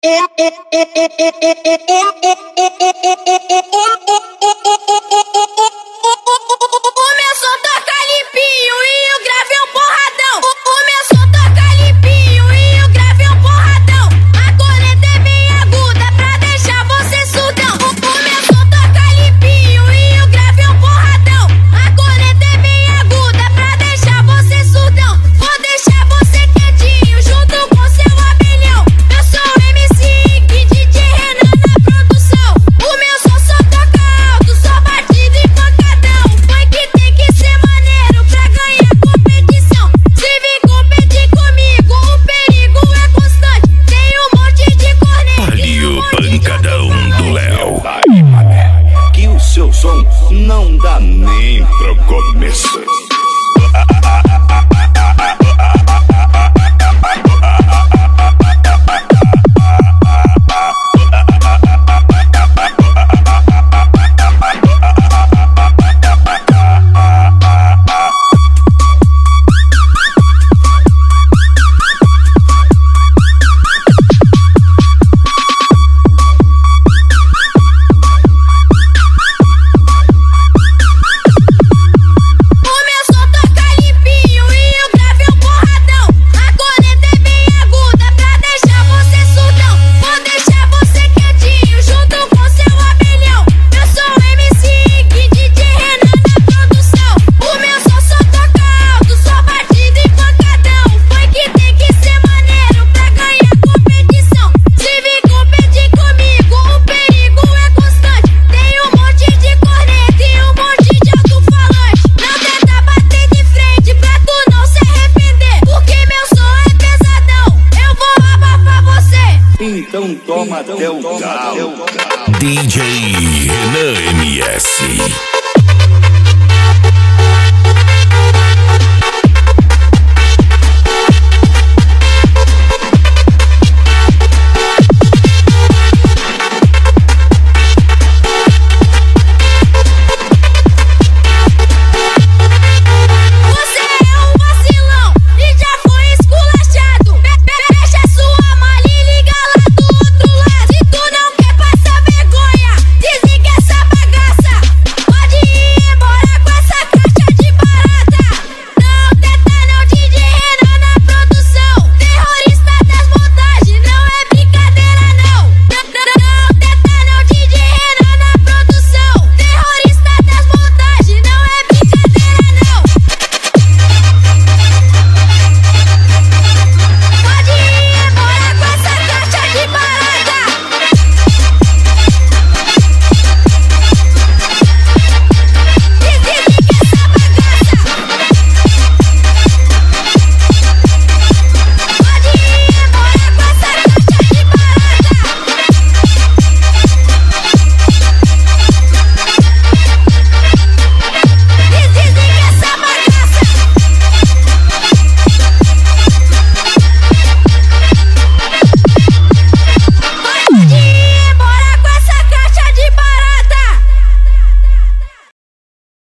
meu som toca limpinho e o grave é um porradão. O meu som toca limpinho e o grave é um porradão. A corneta é bem aguda pra deixar você surdão. O meu som toca limpinho e o grave é um porradão. A corneta é bem aguda pra deixar você surdão. Vou deixar você quietinho junto com seu abelhão. Eu sou o MC Ig, DJ Renan na produção. O meu som só toca alto, só batido e pancadão. Funk tem que ser maneiro pra ganhar competição. Se vir competir comigo, o perigo é constante. Tem um monte de corneta. Ali o pancadão do Léo. Que o seu som não dá nem pra começar. Então toma até o galo. DJ Renan MS.